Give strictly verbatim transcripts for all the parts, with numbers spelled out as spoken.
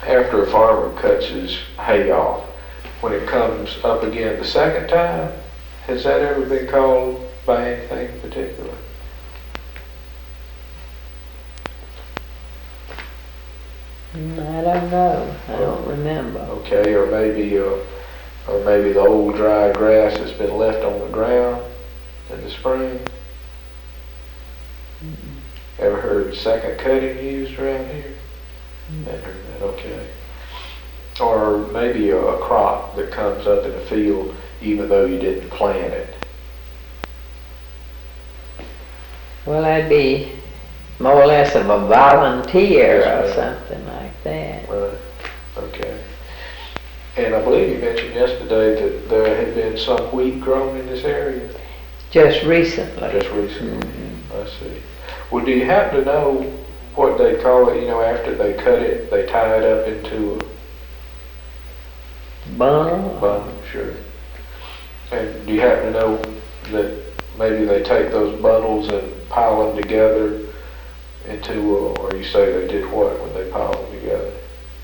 after a farmer cuts his hay off, when it comes up again the second time, has that ever been called by anything in particular? I don't know. I don't remember. Okay, or maybe, uh, or maybe the old dry grass that's been left on the ground in the spring. Mm-mm. Ever heard second cutting used around here? Never heard that. Okay. Or maybe a, a crop that comes up in the field even though you didn't plant it. Well, that'd be more or less of a volunteer Yes, or ma'am. something like that. Right. Okay. And I believe you mentioned yesterday that there had been some wheat grown in this area. Just recently. Just recently. Mm-hmm. I see. Well, do you happen to know what they call it? You know, after they cut it, they tie it up into a Bundle? bundle. Sure. And do you happen to know that maybe they take those bundles and pile them together into, a, or you say they did what when they pile them together?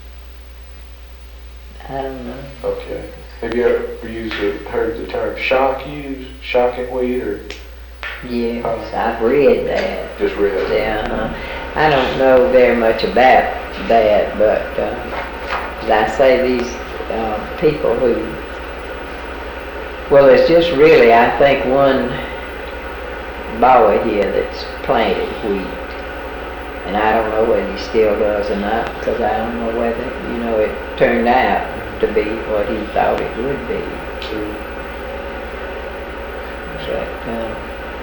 I don't know. Okay. Have you ever used the, heard the term shock used? Shocking wheat or? Yes, Uh, I've read that. Just read it? Yeah, uh, I don't know very much about that, but uh, as I say, these uh, people who, well, it's just really, I think, one boy here that's planted wheat. And I don't know whether he still does or not, because I don't know whether, you know, it turned out to be what he thought it would be. True. But uh,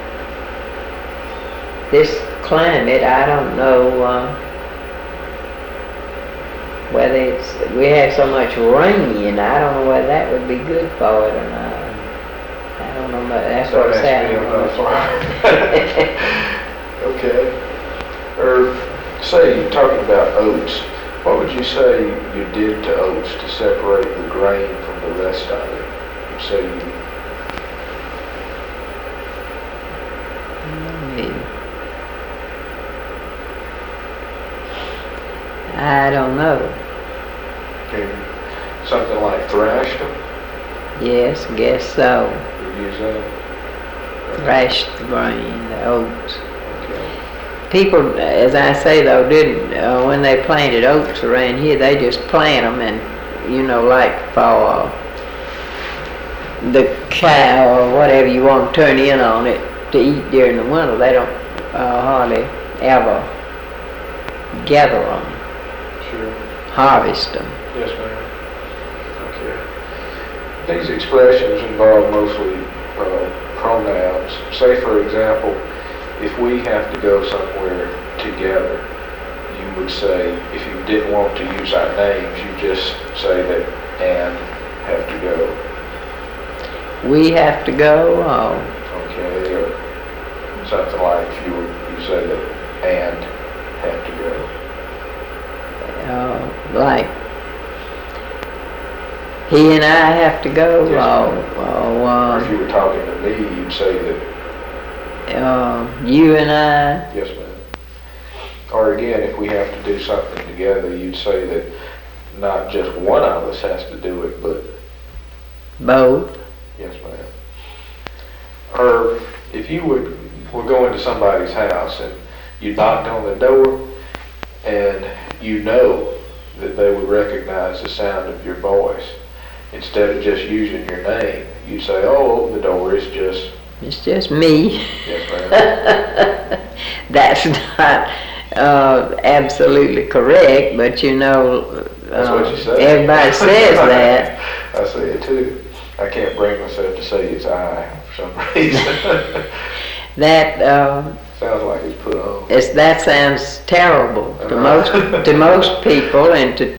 this climate, I don't know uh, whether it's, we have so much rain, I don't know whether that would be good for it or not. I don't know, but that's Don't what it's ask me sounding about Okay. Or say you're talking about oats, what would you say you did to oats to separate the grain from the rest of it? You say you, I don't know. can, something like thrashed them? Yes, guess so. You use that? Thrash the grain, the oats. Okay. People, as I say though, didn't, uh, when they planted oats around here, they just plant them and, you know, like for uh, the cow or whatever you want to turn in on it to eat during the winter, they don't uh, hardly ever gather them, Sure. harvest them. Yes, ma'am. Okay. These expressions involve mostly uh, pronouns. Say, for example, if we have to go somewhere together, you would say, if you didn't want to use our names, you just say that and have to go. We have to go, oh, Okay, or something like if you were, you say that and have to go. uh, like, he and I have to go, Yes, oh, oh, Or if uh, you were talking to me, you'd say that, uh, you and I, yes, ma'am. Or again, if we have to do something together, you'd say that not just one of us has to do it, but both. yes, ma'am. Or if you would, were going to somebody's house and you knocked on the door and you know that they would recognize the sound of your voice, instead of just using your name, you'd say, oh, open the door, it's just, It's just me. yes, ma'am. That's not uh, absolutely correct, but you know, That's uh, what you say. everybody says that. I say it too. I can't bring myself to say it's I for some reason. That uh, Sounds like it's put on. it's, that sounds terrible to most to most people, and to